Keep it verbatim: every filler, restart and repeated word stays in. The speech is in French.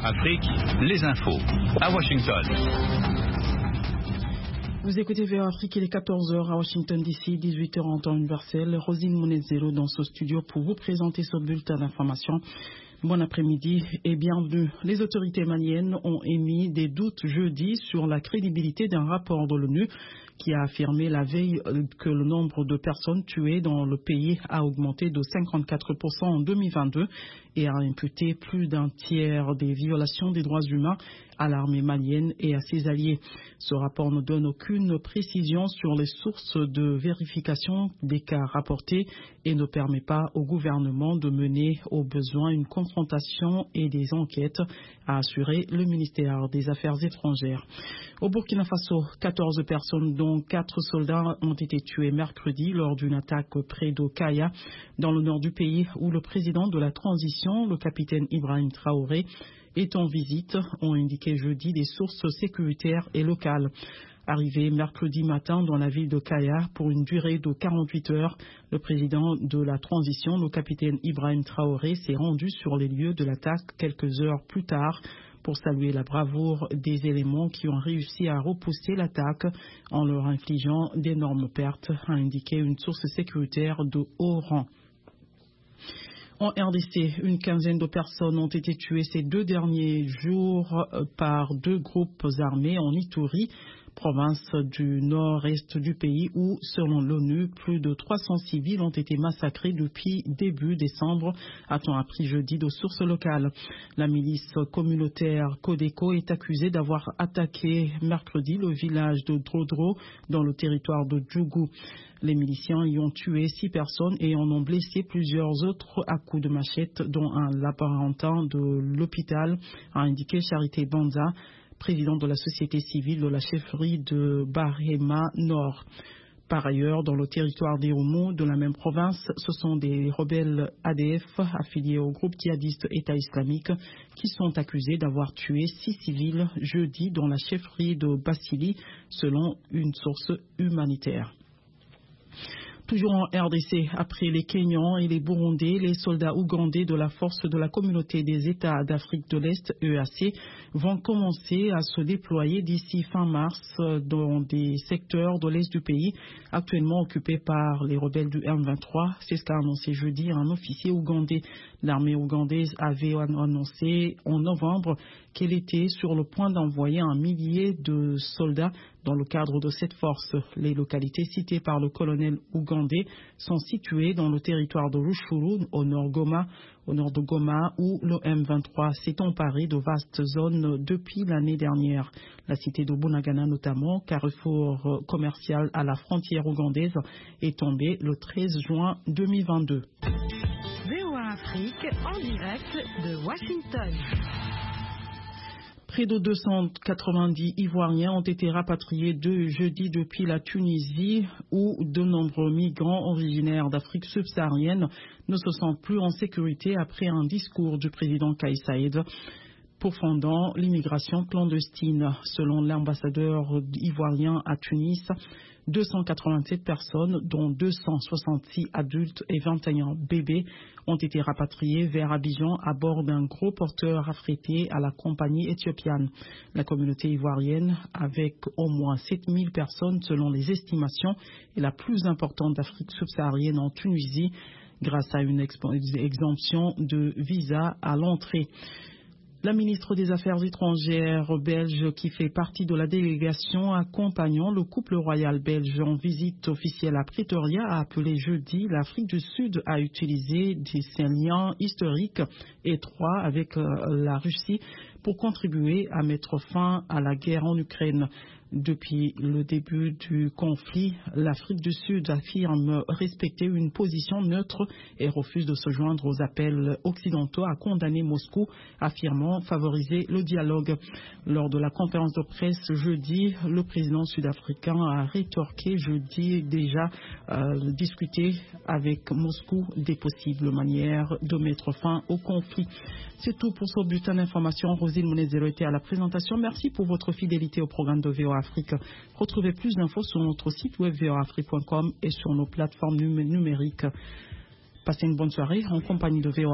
Afrique, les infos à Washington. Vous écoutez V O A Afrique, il est quatorze heures à Washington D C, dix-huit heures en temps universel. Rosine Mounezero dans ce studio pour vous présenter ce bulletin d'information. Bon après-midi et bienvenue. Les autorités maliennes ont émis des doutes jeudi sur la crédibilité d'un rapport de l'ONU qui a affirmé la veille que le nombre de personnes tuées dans le pays a augmenté de cinquante-quatre pour cent en deux mille vingt-deux et a imputé plus d'un tiers des violations des droits humains à l'armée malienne et à ses alliés. Ce rapport ne donne aucune précision sur les sources de vérification des cas rapportés et ne permet pas au gouvernement de mener au besoin une confrontation et des enquêtes, a assuré le ministère des Affaires étrangères. Au Burkina Faso, quatorze personnes dont quatre soldats ont été tués mercredi lors d'une attaque près de Kaya, dans le nord du pays, où le président de la transition, le capitaine Ibrahim Traoré, est en visite, ont indiqué jeudi des sources sécuritaires et locales. Arrivé mercredi matin dans la ville de Kaya pour une durée de quarante-huit heures, le président de la transition, le capitaine Ibrahim Traoré, s'est rendu sur les lieux de l'attaque quelques heures plus tard pour saluer la bravoure des éléments qui ont réussi à repousser l'attaque en leur infligeant d'énormes pertes, a indiqué une source sécuritaire de haut rang. En R D C, une quinzaine de personnes ont été tuées ces deux derniers jours par deux groupes armés en Ituri, province du nord-est du pays où, selon l'ONU, plus de trois cents civils ont été massacrés depuis début décembre, a-t-on appris jeudi de sources locales. La milice communautaire Codeco est accusée d'avoir attaqué mercredi le village de Drodro dans le territoire de Djougou. Les miliciens y ont tué six personnes et en ont blessé plusieurs autres à coups de machette, dont un laborantin de l'hôpital, a indiqué Charité Banza, président de la société civile de la chefferie de Barema Nord. Par ailleurs, dans le territoire des Oumo de la même province, ce sont des rebelles A D F affiliés au groupe djihadiste État islamique qui sont accusés d'avoir tué six civils jeudi dans la chefferie de Bassili, selon une source humanitaire. Toujours en R D C, après les Kenyans et les Burundais, les soldats ougandais de la force de la communauté des États d'Afrique de l'Est, E A C, vont commencer à se déployer d'ici fin mars dans des secteurs de l'Est du pays, actuellement occupés par les rebelles du M vingt-trois. C'est ce qu'a annoncé jeudi un officier ougandais. L'armée ougandaise avait annoncé en novembre qu'elle était sur le point d'envoyer un millier de soldats dans le cadre de cette force. Les localités citées par le colonel ougandais sont situées dans le territoire de Rushuru, au nord Goma, au nord de Goma, où le M vingt-trois s'est emparé de vastes zones depuis l'année dernière. La cité de Bunagana notamment, carrefour commercial à la frontière ougandaise, est tombée le treize juin deux mille vingt-deux. V O A Afrique en direct de Washington. Près de deux cent quatre-vingt-dix Ivoiriens ont été rapatriés de jeudi depuis la Tunisie, où de nombreux migrants originaires d'Afrique subsaharienne ne se sentent plus en sécurité après un discours du président Kais Saied pourfendant l'immigration clandestine. Selon l'ambassadeur ivoirien à Tunis, deux cent quatre-vingt-sept personnes, dont deux cent soixante-six adultes et vingt et un bébés, ont été rapatriées vers Abidjan à bord d'un gros porteur affrété à la compagnie éthiopienne. La communauté ivoirienne, avec au moins sept mille personnes selon les estimations, est la plus importante d'Afrique subsaharienne en Tunisie, grâce à une exemption de visa à l'entrée. La ministre des Affaires étrangères belge, qui fait partie de la délégation accompagnant le couple royal belge en visite officielle à Pretoria, a appelé jeudi l'Afrique du Sud à utiliser ses liens historiques étroits avec la Russie pour contribuer à mettre fin à la guerre en Ukraine. Depuis le début du conflit, l'Afrique du Sud affirme respecter une position neutre et refuse de se joindre aux appels occidentaux à condamner Moscou, affirmant favoriser le dialogue. Lors de la conférence de presse jeudi, le président sud-africain a rétorqué jeudi déjà euh, discuter avec Moscou des possibles manières de mettre fin au conflit. C'est tout pour ce bulletin d'information. Rosine Mounezero était à la présentation. Merci pour votre fidélité au programme de V O A Afrique. Retrouvez plus d'infos sur notre site web v o a afrique point com et sur nos plateformes numériques. Passez une bonne soirée en compagnie de V O A.